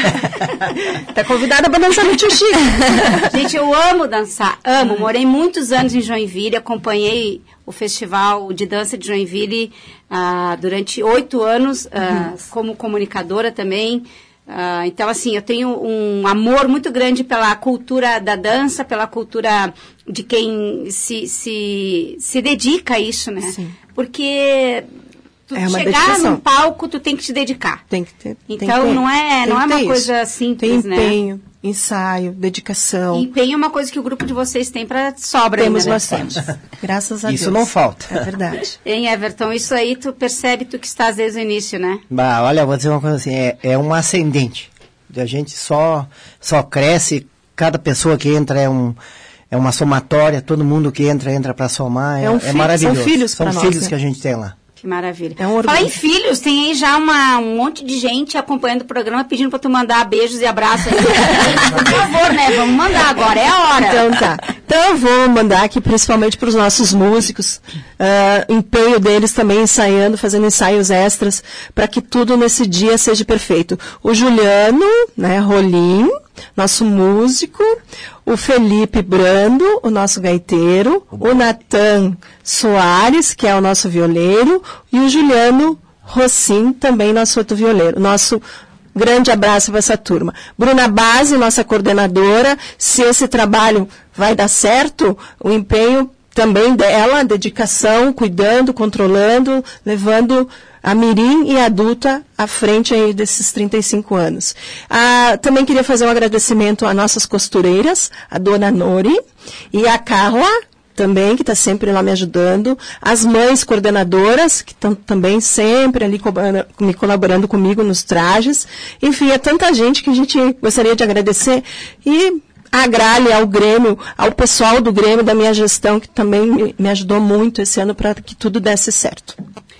Tá convidada pra dançar no Tio Chico. Gente, eu amo dançar, amo. Morei muitos anos em Joinville, acompanhei o Festival de Dança de Joinville uh, durante oito anos, uh, como comunicadora também. Uh, então, assim, eu tenho um amor muito grande pela cultura da dança, pela cultura de quem se, se, se dedica a isso, né? Sim. Porque tu é chegar dedicação. num palco, tu tem que te dedicar. Tem que ter. Então, tem que não é, não é uma isso. coisa simples, tem empenho, né? Ensaio, dedicação. E empenho é uma coisa que o grupo de vocês tem para sobra. Temos ainda, bastante. Né? Graças a Isso Deus. Isso não falta. É verdade. Hein, Everton? Isso aí tu percebe, tu que estás desde o início, né? Bah, olha, vou dizer uma coisa assim, é, é um ascendente. A gente só, só cresce, cada pessoa que entra é, um, é uma somatória, todo mundo que entra, entra para somar, é, é, um é maravilhoso. São filhos São para nós, filhos né? que a gente tem lá. Que maravilha. É um orgulho. Fala em filhos, tem aí já uma, um monte de gente acompanhando o programa, pedindo para tu mandar beijos e abraços aí. Por favor, né? Vamos mandar agora, é a hora. Então tá. Então eu vou mandar aqui principalmente para os nossos músicos, uh, empenho deles também ensaiando, fazendo ensaios extras, para que tudo nesse dia seja perfeito. O Juliano, né, Rolim, nosso músico, o Felipe Brando, o nosso gaiteiro, o Natan Soares, que é o nosso violeiro, e o Juliano Rossim, também nosso outro violeiro. Nosso grande abraço para essa turma. Bruna Base, nossa coordenadora, se esse trabalho vai dar certo, o empenho também dela, dedicação, cuidando, controlando, levando a mirim e a adulta à frente aí desses trinta e cinco anos. Ah, também queria fazer um agradecimento às nossas costureiras, a dona Nori e a Carla, também, que está sempre lá me ajudando, as mães coordenadoras, que estão também sempre ali co- me colaborando comigo nos trajes. Enfim, é tanta gente que a gente gostaria de agradecer. E a Gralha, ao Grêmio, ao pessoal do Grêmio, da minha gestão, que também me, me ajudou muito esse ano para que tudo desse certo.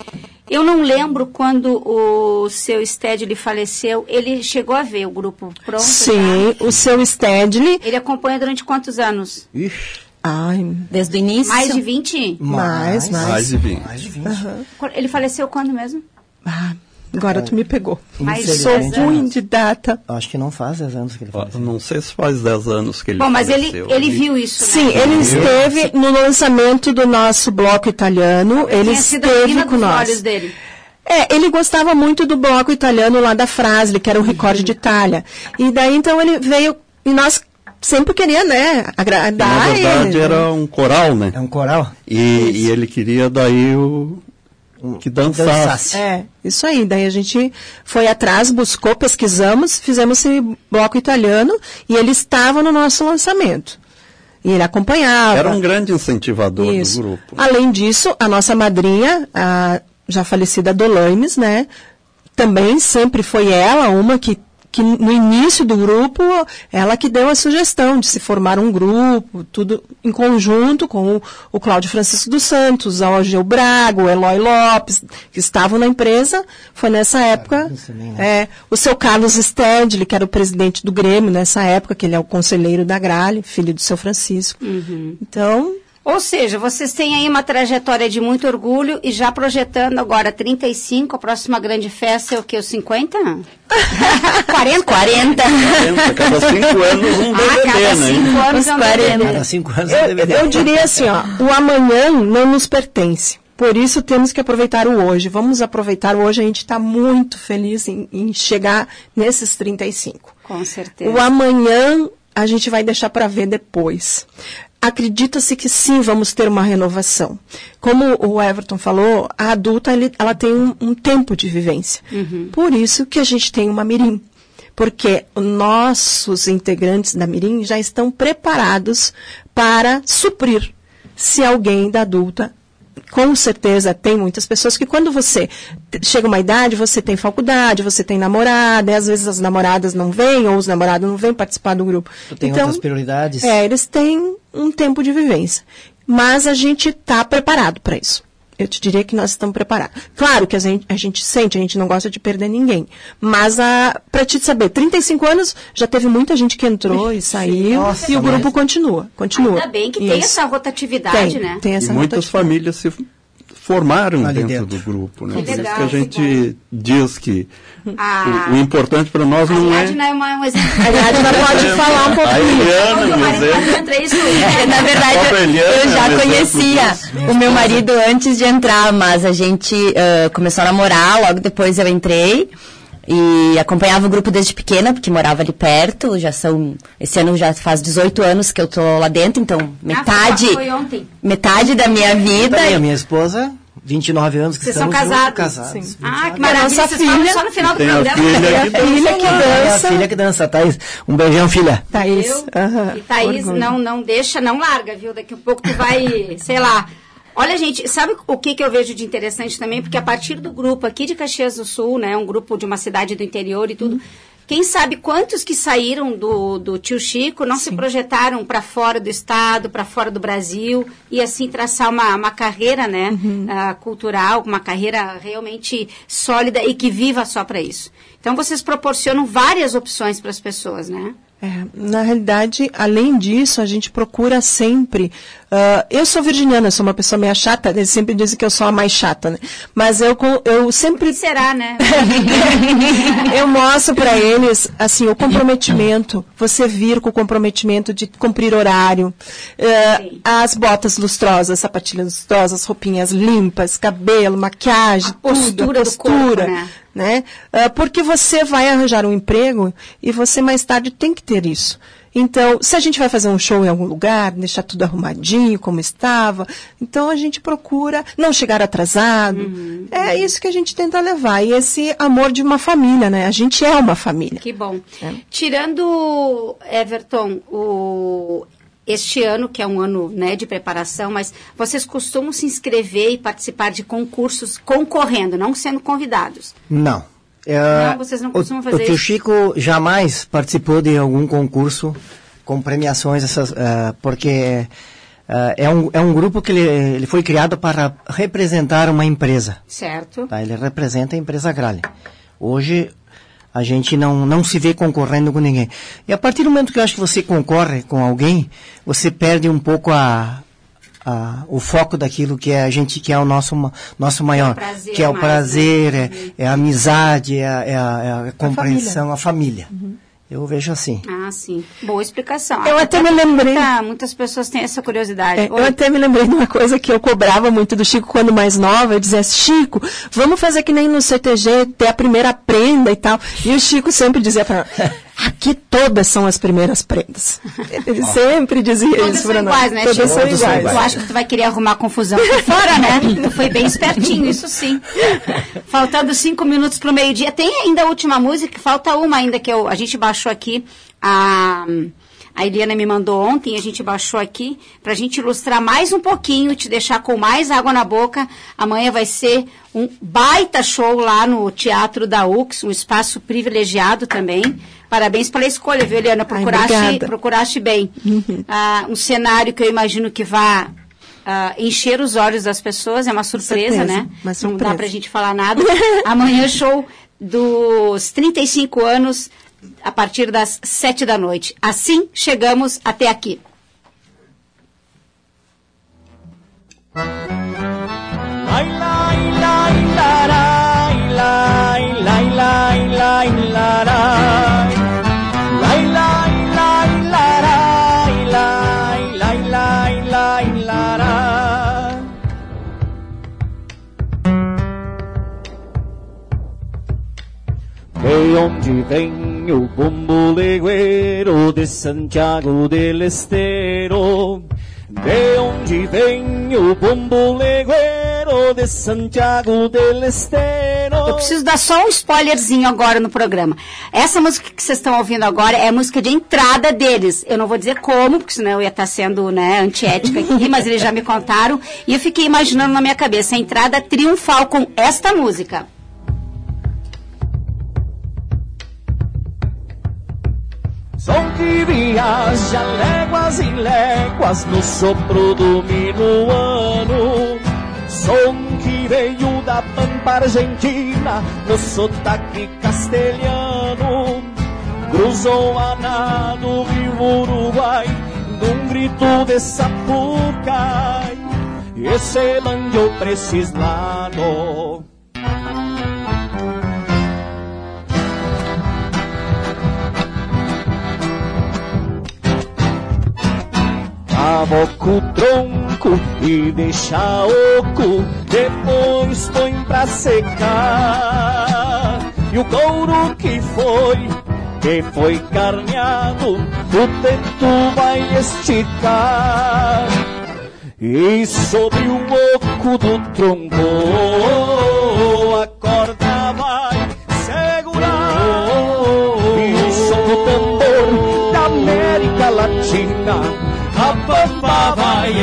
Eu não lembro quando o seu Stedley faleceu, ele chegou a ver o grupo pronto? Sim, já? o seu Stedley... Ele acompanha durante quantos anos? Ixi, Ai, Desde o início? Mais de vinte? mais, mais. Mais de vinte. mais de vinte. Aham. Ele faleceu quando mesmo? Ah, agora tu me pegou. Mais Sou de dez ruim anos. de data. Acho que não faz dez anos que ele Ó, faleceu. Não sei se faz dez anos que ele Bom, mas ele, faleceu. ele viu isso, Sim, né? ele esteve no lançamento do nosso bloco italiano. Ele Tinha sido a esteve menina com dos nós. olhos dele. É, ele gostava muito do bloco italiano lá da Frasle, que era o Recorde de Itália. E daí, então, ele veio... E nós sempre queria, né, agradar Na verdade, ele. era um coral, né? É um coral? E, e ele queria daí o... que dançasse. Dançasse. É, isso aí. Daí a gente foi atrás, buscou, pesquisamos, fizemos esse bloco italiano e ele estava no nosso lançamento. E ele acompanhava. Era um grande incentivador Isso. do grupo. Além disso, a nossa madrinha, a já falecida Dolaimes, né? Também sempre foi ela uma que, que no início do grupo, ela que deu a sugestão de se formar um grupo, tudo em conjunto com o, o Cláudio Francisco dos Santos, o Algeu Braga, o Eloy Lopes, que estavam na empresa. Foi nessa época. Também, né? É, o seu Carlos Stedley, que era o presidente do Grêmio nessa época, que ele é o conselheiro da Gralha, filho do seu Francisco. Então... Ou seja, vocês têm aí uma trajetória de muito orgulho e já projetando agora trinta e cinco, a próxima grande festa é o quê? Os cinquenta? quarenta? quarenta. Cada cinco anos um D Ah, V D, cada né? cinco anos é um D V D. Cada cinco anos é Eu, D V D. eu diria assim, ó, o amanhã não nos pertence. Por isso temos que aproveitar o hoje. Vamos aproveitar o hoje. A gente está muito feliz em, em chegar nesses trinta e cinco. Com certeza. O amanhã a gente vai deixar para ver depois. Acredita-se que sim, vamos ter uma renovação. Como o Everton falou, a adulta ele, ela tem um, um tempo de vivência. Por isso que a gente tem uma mirim. Porque nossos integrantes da mirim já estão preparados para suprir se alguém da adulta. Com certeza tem muitas pessoas que quando você chega a uma idade, você tem faculdade, você tem namorada, e às vezes as namoradas não vêm, ou os namorados não vêm participar do grupo. Tu tem outras prioridades. É, eles têm um tempo de vivência. Mas a gente está preparado para isso. Eu te diria que nós estamos preparados. Claro que a gente, a gente sente, a gente não gosta de perder ninguém. Mas, para te saber, trinta e cinco anos, já teve muita gente que entrou e saiu, Nossa, e o grupo mas- continua, continua. Ainda bem que tem Isso. essa rotatividade, Tem, né? tem E essa muitas rotatividade. famílias se formaram Ali dentro, dentro. do grupo, né? Que Por isso legal, que a que gente diz que Ah, o, o importante para nós a não é... Ariadna é uma, um exemplo. A Ariadna pode falar um A pouquinho. Eliana, Meu um marido exemplo. entra isso. Na verdade, A própria Eliana eu é já um exemplo conhecia disso. o meu marido antes de entrar, mas a gente ah, começou a namorar, logo depois eu entrei e acompanhava o grupo desde pequena, porque morava ali perto, já são, esse ano já faz dezoito anos que eu tô lá dentro, então metade, Ah, foi ontem. metade da minha vida. Também, a minha esposa, vinte e nove anos que Vocês são estamos juntos, casados? casados. Ah, que A maravilha. nossa Vocês falam filha só no final do tem a programa. filha né? que A filha que É a dança. filha que dança, Thaís. Um beijão, filha. Thaís. Viu? aham, E Thaís, orgulho. não, não deixa, não larga, viu? Daqui a pouco tu vai, sei lá. Olha, gente, sabe o que, que eu vejo de interessante também? Porque a partir do grupo aqui de Caxias do Sul, né? Um grupo de uma cidade do interior e tudo. Quem sabe quantos que saíram do, do Tio Chico não se projetaram para fora do estado, para fora do Brasil, e assim traçar uma, uma carreira, né, ah, cultural, uma carreira realmente sólida e que viva só para isso. Então, vocês proporcionam várias opções para as pessoas, né? É, na realidade, além disso, a gente procura sempre... ah, eu sou virginiana, eu sou uma pessoa meio chata, eles sempre dizem que eu sou a mais chata, né? Mas eu, co- eu sempre... Será, né? eu mostro para eles, assim, o comprometimento, você vir com o comprometimento de cumprir horário, eh, Sim. as botas lustrosas, sapatilhas lustrosas, roupinhas limpas, cabelo, maquiagem, A postura tudo, a do corpo, postura, né? né? Ah, porque você vai arranjar um emprego e você mais tarde tem que ter isso. Então, se a gente vai fazer um show em algum lugar, deixar tudo arrumadinho, como estava, então a gente procura não chegar atrasado. Uhum. É isso que a gente tenta levar. E esse amor de uma família, né? A gente é uma família. Que bom. Tirando, Everton, o... este ano, que é um ano, né, de preparação, mas vocês costumam se inscrever e participar de concursos concorrendo, não sendo convidados? Não. É, não, vocês não costumam o, fazer o tio isso? Chico jamais participou de algum concurso com premiações, essas, uh, porque uh, é, um, é um grupo que ele, ele foi criado para representar uma empresa. Certo. Tá? Ele representa a empresa Gralha. Hoje a gente não, não se vê concorrendo com ninguém. E a partir do momento que eu acho que você concorre com alguém, você perde um pouco a, a, o foco daquilo que é a gente, que é o nosso, nosso maior. Que é o prazer, que é, o mais, prazer né? é, é a amizade, é a, é a, é a compreensão, a família. Uhum. Eu vejo assim. Ah, sim. Boa explicação. Eu até me lembrei. Tá, muitas pessoas têm essa curiosidade. É, eu até me lembrei de uma coisa que eu cobrava muito do Chico quando mais nova. Eu dizia, Chico, vamos fazer que nem no C T G, ter a primeira prenda e tal. E o Chico sempre dizia para nós, aqui todas são as primeiras prendas. Ele sempre dizia Todas isso são para nós. iguais, né, Todas Chico? são iguais. Eu acho que tu vai querer arrumar confusão por fora, né? Tu foi bem espertinho, isso sim. Faltando cinco minutos para o meio-dia. Tem ainda a última música, falta uma ainda que eu, a gente baixou aqui. A, a Eliana me mandou ontem, a gente baixou aqui, para a gente ilustrar mais um pouquinho, te deixar com mais água na boca. Amanhã vai ser um baita show lá no Teatro da U X, um espaço privilegiado também. Parabéns pela escolha, viu, Eliana? Procuraste, Ai, procuraste bem. Uhum. Ah, um cenário que eu imagino que vá ah, encher os olhos das pessoas, é uma surpresa, surpresa, né? uma surpresa. Não dá pra gente falar nada. Amanhã show dos trinta e cinco anos, a partir das sete da noite. Assim, chegamos até aqui. De onde vem o bombo legueiro de Santiago del Estero? De onde vem o bombo legueiro de Santiago del Estero? Eu preciso dar só um spoilerzinho agora no programa. Essa música que vocês estão ouvindo agora é a música de entrada deles. Eu não vou dizer como, porque senão eu ia estar sendo, né, antiética aqui, mas eles já me contaram. E eu fiquei imaginando na minha cabeça a entrada triunfal com esta música. Som que viaja léguas e léguas no sopro do minuano. Som que veio da pampa argentina no sotaque castelhano. Cruzou a nado rio Uruguai num grito de Sapucai e se lanhou pra esses lados. Avoca o tronco e deixa oco, depois põe pra secar. E o couro que foi, que foi carneado, o teto vai esticar. E sobre o oco do tronco a corda vai segurar. E o som do tambor da América Latina a pampa vai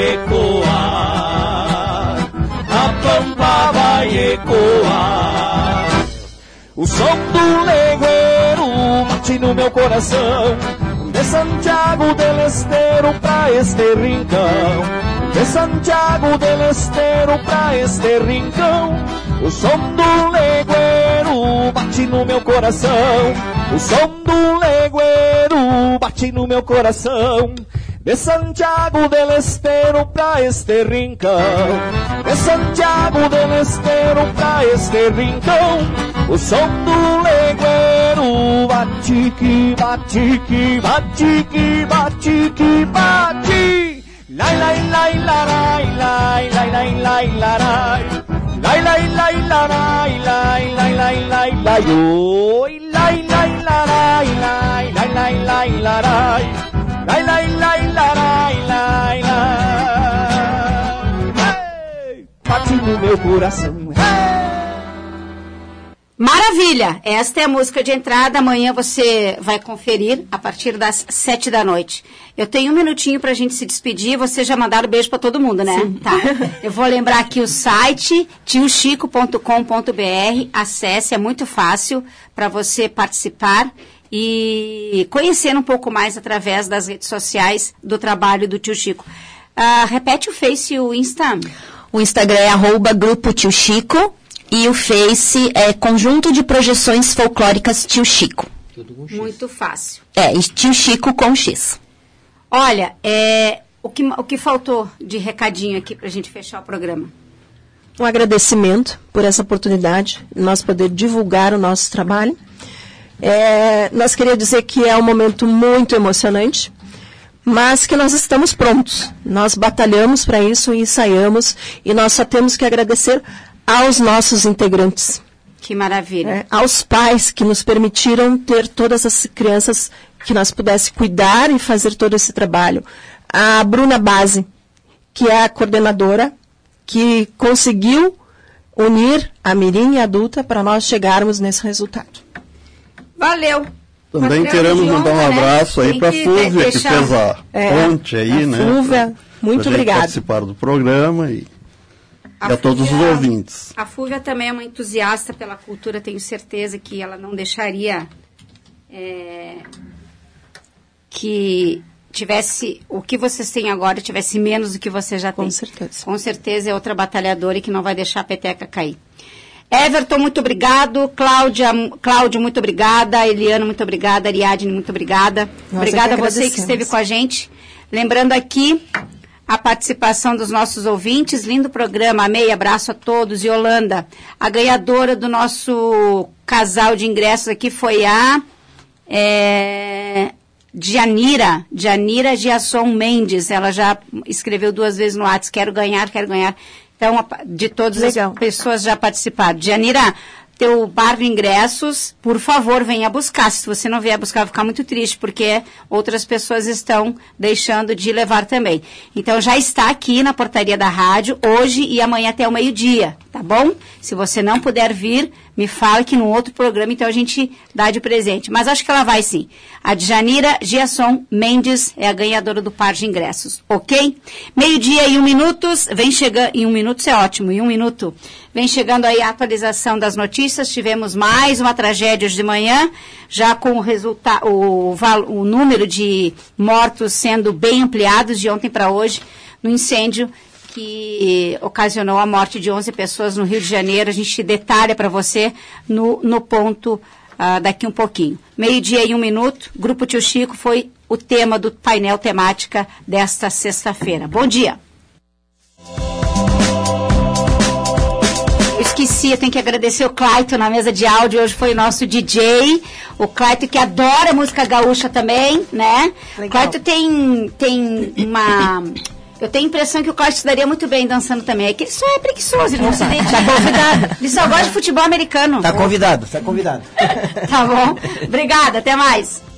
ecoar, a pampa vai ecoar. O som do legueiro bate no meu coração, de Santiago del Estero pra este rincão, de Santiago del Estero pra este rincão. O som do legueiro bate no meu coração, o som do legueiro bate no meu coração. De Santiago del Estero pra este rincão, de Santiago del Estero pra este rincão. O som do legueiro bate que bate que bate que bate que bate. Lai lai lai larai lai lai lai lai larai lai lai lai larai lai lai lai lai lai oi lai lai larai lai lai lai lai larai lai lai lai larai lai lai. Bate no meu coração. Hey! Maravilha! Esta é a música de entrada. Amanhã você vai conferir a partir das sete da noite. Eu tenho um minutinho pra gente se despedir. Vocês já mandaram beijo pra todo mundo, né? Sim. Tá. Eu vou lembrar aqui o site tio chico ponto com ponto b r. Acesse, é muito fácil para você participar e conhecer um pouco mais através das redes sociais do trabalho do Tio Chico. Uh, repete o Face e o Insta. O Instagram é arroba Grupo Tio Chico. E o Face é Conjunto de Projeções Folclóricas Tio Chico. Tudo com X. Muito fácil. É, e Tio Chico com X. Olha, é, o, que, o que faltou de recadinho aqui para a gente fechar o programa? Um agradecimento por essa oportunidade, nós poder divulgar o nosso trabalho. É, nós queríamos dizer que é um momento muito emocionante, mas que nós estamos prontos. Nós batalhamos para isso e ensaiamos, e nós só temos que agradecer aos nossos integrantes. Que maravilha. É, aos pais que nos permitiram ter todas as crianças que nós pudéssemos cuidar e fazer todo esse trabalho. A Bruna Base, que é a coordenadora, que conseguiu unir a mirim e a adulta para nós chegarmos nesse resultado. Valeu. Também Patrão queremos de mandar um honra, abraço né? aí para a Fúvia, deixar... que fez a é, ponte aí, a né? Fúvia, muito pra obrigada. Participaram do programa e A e a todos os Fúvia, ouvintes. A Fúvia também é uma entusiasta pela cultura, tenho certeza que ela não deixaria é, que tivesse o que vocês têm agora, tivesse menos do que você já tem. Com certeza. Com certeza é outra batalhadora e que não vai deixar a peteca cair. Everton, muito obrigado. Cláudia, Cláudio, muito obrigada. Eliana, muito obrigada. Ariadne, muito obrigada. Nós Obrigada é a que você que esteve com a gente. Lembrando aqui a participação dos nossos ouvintes. Lindo programa. Amei. Abraço a todos. Yolanda, a ganhadora do nosso casal de ingressos aqui foi a é, Janira. Janira Giasson Mendes. Ela já escreveu duas vezes no WhatsApp. Quero ganhar, quero ganhar. Então, de todas Legal. as pessoas já participaram. Janira, teu bar de ingressos, por favor, venha buscar. Se você não vier buscar, vai ficar muito triste, porque outras pessoas estão deixando de levar também. Então, já está aqui na portaria da rádio, hoje e amanhã até o meio-dia, tá bom? Se você não puder vir, me fala que no outro programa, então a gente dá de presente. Mas acho que ela vai sim. A Janira Giasson Mendes é a ganhadora do par de ingressos, ok? Meio-dia e um minutos, vem chegando, em um minuto isso é ótimo, em um minuto. Vem chegando aí a atualização das notícias, tivemos mais uma tragédia hoje de manhã, já com o, resulta- o, o número de mortos sendo bem ampliados de ontem para hoje, no incêndio que ocasionou a morte de onze pessoas no Rio de Janeiro. A gente detalha para você no, no ponto uh, daqui um pouquinho. Meio-dia e um minuto, Grupo Tio Chico foi o tema do painel temática desta sexta-feira. Bom dia. Eu esqueci, eu tenho que agradecer o Claito na mesa de áudio, hoje foi o nosso D J, o Claito que adora música gaúcha também, né? O Claito tem, tem uma... Eu tenho a impressão que o Cláudio se daria muito bem dançando também. É que ele só é preguiçoso, ele não se dedica. Tá convidado. Ele só gosta de futebol americano. Tá convidado, tá convidado. Tá bom. Obrigada, até mais.